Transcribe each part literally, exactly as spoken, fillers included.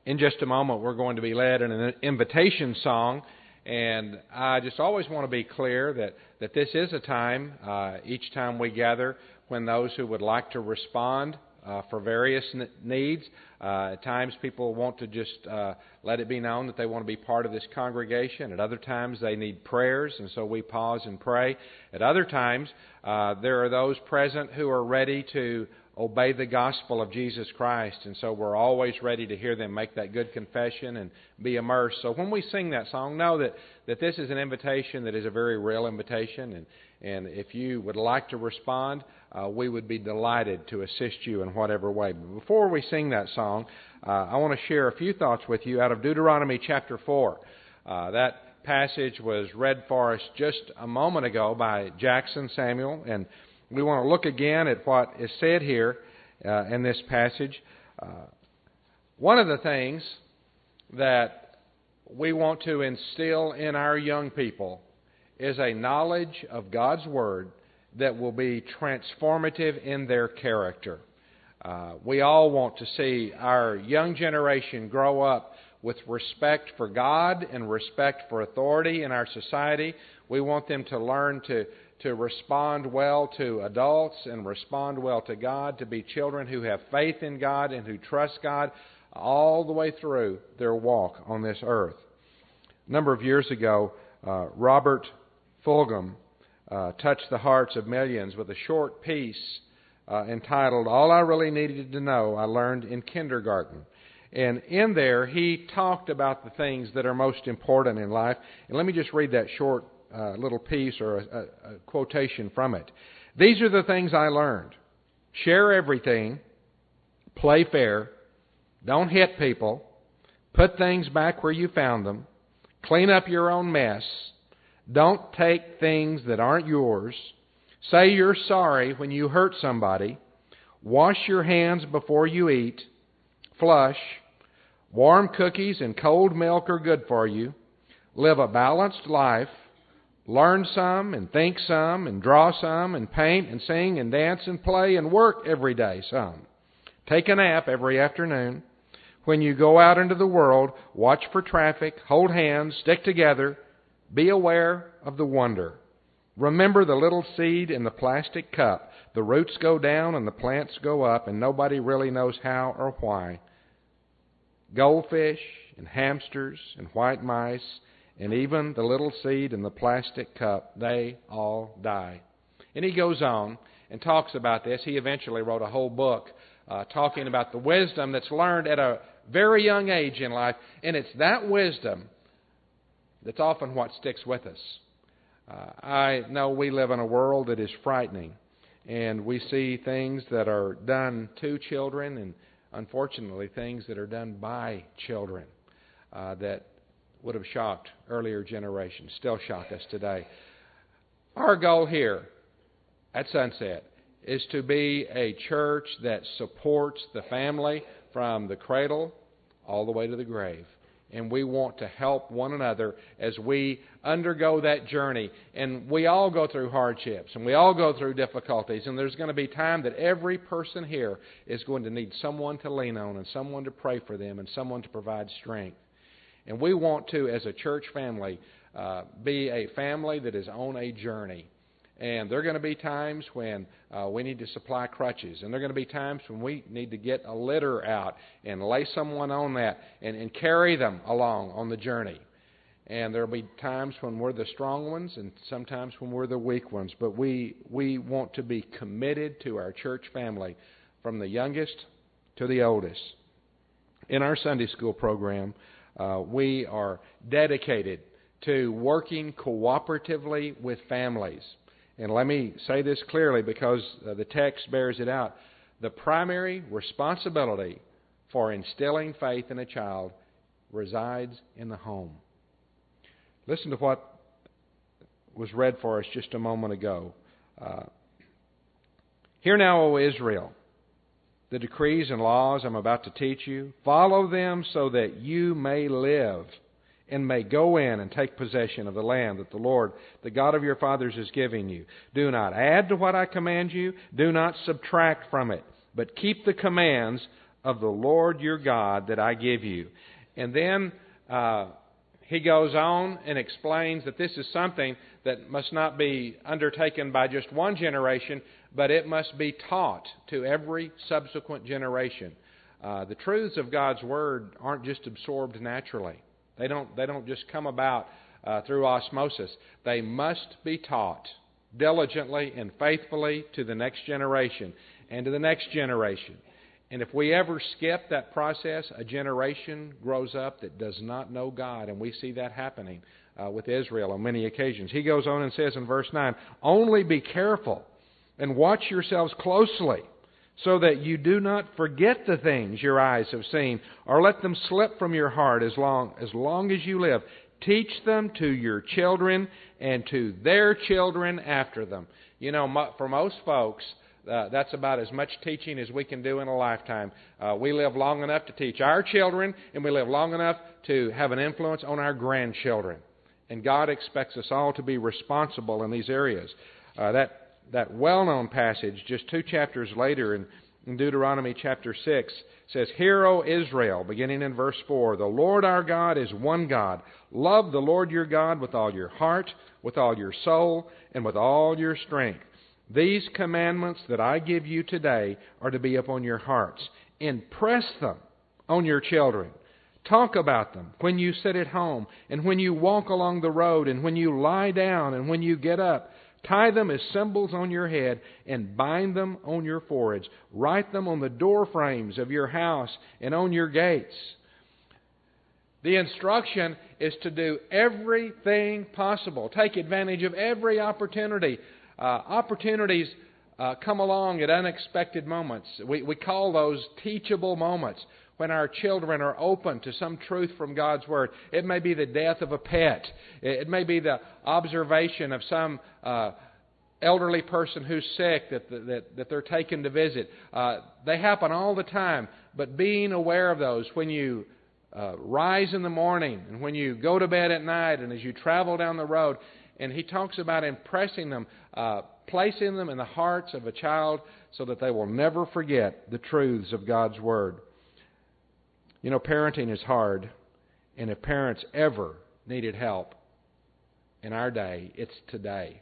In just a moment, we're going to be led in an invitation song, and I just always want to be clear that, that this is a time, uh, each time we gather, when those who would like to respond uh, for various n- needs, uh, at times people want to just uh, let it be known that they want to be part of this congregation. At other times, they need prayers, and so we pause and pray. At other times, uh, there are those present who are ready to obey the gospel of Jesus Christ, and so we're always ready to hear them make that good confession and be immersed. So when we sing that song, know that, that this is an invitation that is a very real invitation, and, and if you would like to respond, uh, we would be delighted to assist you in whatever way. But before we sing that song, uh, I want to share a few thoughts with you out of Deuteronomy chapter four. Uh, that passage was read for us just a moment ago by Jackson Samuel, and we want to look again at what is said here uh, in this passage. Uh, one of the things that we want to instill in our young people is a knowledge of God's Word that will be transformative in their character. Uh, we all want to see our young generation grow up with respect for God and respect for authority in our society. We want them to learn to to respond well to adults and respond well to God, to be children who have faith in God and who trust God all the way through their walk on this earth. A number of years ago, uh, Robert Fulghum uh, touched the hearts of millions with a short piece uh, entitled, "All I Really Needed to Know I Learned in Kindergarten." And in there, he talked about the things that are most important in life. And let me just read that short Uh, little piece or a, a, a quotation from it. "These are the things I learned. Share everything. Play fair. Don't hit people. Put things back where you found them. Clean up your own mess. Don't take things that aren't yours. Say you're sorry when you hurt somebody. Wash your hands before you eat. Flush. Warm cookies and cold milk are good for you. Live a balanced life. Learn some and think some and draw some and paint and sing and dance and play and work every day some. Take a nap every afternoon. When you go out into the world, watch for traffic, hold hands, stick together. Be aware of the wonder. Remember the little seed in the plastic cup. The roots go down and the plants go up, and nobody really knows how or why. Goldfish and hamsters and white mice, and even the little seed in the plastic cup, they all die." And he goes on and talks about this. He eventually wrote a whole book uh, talking about the wisdom that's learned at a very young age in life. And it's that wisdom that's often what sticks with us. Uh, I know we live in a world that is frightening. And we see things that are done to children and, unfortunately, things that are done by children uh, that would have shocked earlier generations, still shock us today. Our goal here at Sunset is to be a church that supports the family from the cradle all the way to the grave. And we want to help one another as we undergo that journey. And we all go through hardships, and we all go through difficulties. And there's going to be time that every person here is going to need someone to lean on and someone to pray for them and someone to provide strength. And we want to, as a church family, uh, be a family that is on a journey. And there are going to be times when uh, we need to supply crutches. And there are going to be times when we need to get a litter out and lay someone on that and, and carry them along on the journey. And there will be times when we're the strong ones and sometimes when we're the weak ones. But we, we want to be committed to our church family from the youngest to the oldest. In our Sunday school program, Uh, we are dedicated to working cooperatively with families. And let me say this clearly because uh, the text bears it out. The primary responsibility for instilling faith in a child resides in the home. Listen to what was read for us just a moment ago. Uh, "Hear now, O Israel, the decrees and laws I'm about to teach you. Follow them so that you may live and may go in and take possession of the land that the Lord, the God of your fathers, is giving you. Do not add to what I command you. Do not subtract from it, but keep the commands of the Lord your God that I give you. And then uh, he goes on and explains that this is something that must not be undertaken by just one generation, but it must be taught to every subsequent generation. Uh, the truths of God's Word aren't just absorbed naturally. They don't, they don't just come about uh, through osmosis. They must be taught diligently and faithfully to the next generation and to the next generation. And if we ever skip that process, a generation grows up that does not know God, and we see that happening uh, with Israel on many occasions. He goes on and says in verse nine, "Only be careful and watch yourselves closely, so that you do not forget the things your eyes have seen, or let them slip from your heart as long as long as you live. Teach them to your children and to their children after them." You know, for most folks, uh, that's about as much teaching as we can do in a lifetime. Uh, we live long enough to teach our children, and we live long enough to have an influence on our grandchildren. And God expects us all to be responsible in these areas. Uh, that that well-known passage, just two chapters later in, in Deuteronomy chapter six, says, "Hear, O Israel," beginning in verse four, "the Lord our God is one God. Love the Lord your God with all your heart, with all your soul, and with all your strength. These commandments that I give you today are to be upon your hearts. Impress them on your children. Talk about them when you sit at home, and when you walk along the road, and when you lie down, and when you get up. Tie them as symbols on your head, and bind them on your foreheads. Write them on the door frames of your house and on your gates." The instruction is to do everything possible. Take advantage of every opportunity. Uh, opportunities uh, come along at unexpected moments. We, we call those teachable moments, when our children are open to some truth from God's Word. It may be the death of a pet. It may be the observation of some uh, elderly person who's sick that, that, that they're taken to visit. Uh, they happen all the time, but being aware of those when you uh, rise in the morning and when you go to bed at night and as you travel down the road. And he talks about impressing them, uh, placing them in the hearts of a child so that they will never forget the truths of God's Word. You know, parenting is hard, and if parents ever needed help in our day, it's today.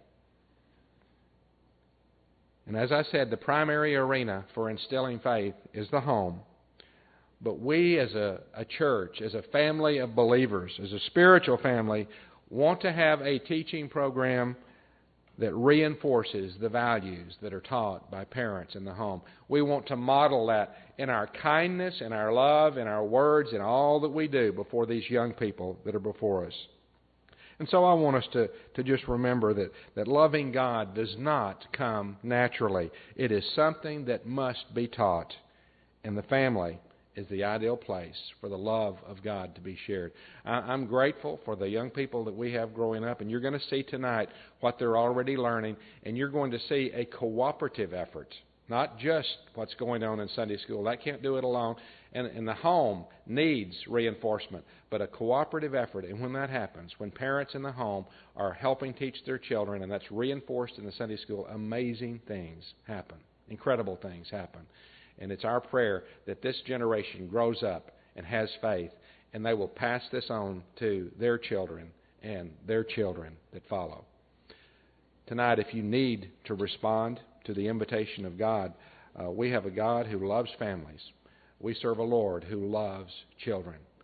And as I said, the primary arena for instilling faith is the home. But we as a, a church, as a family of believers, as a spiritual family, want to have a teaching program that reinforces the values that are taught by parents in the home. We want to model that in our kindness, in our love, in our words, in all that we do before these young people that are before us. And so I want us to, to just remember that, that loving God does not come naturally. It is something that must be taught. And the family is the ideal place for the love of God to be shared. I'm grateful for the young people that we have growing up, and you're going to see tonight what they're already learning, and you're going to see a cooperative effort, not just what's going on in Sunday school. That can't do it alone, and, and the home needs reinforcement, but a cooperative effort. And when that happens, when parents in the home are helping teach their children, and that's reinforced in the Sunday school, amazing things happen, incredible things happen. And it's our prayer that this generation grows up and has faith, and they will pass this on to their children and their children that follow. Tonight, if you need to respond to the invitation of God, uh, we have a God who loves families. We serve a Lord who loves children.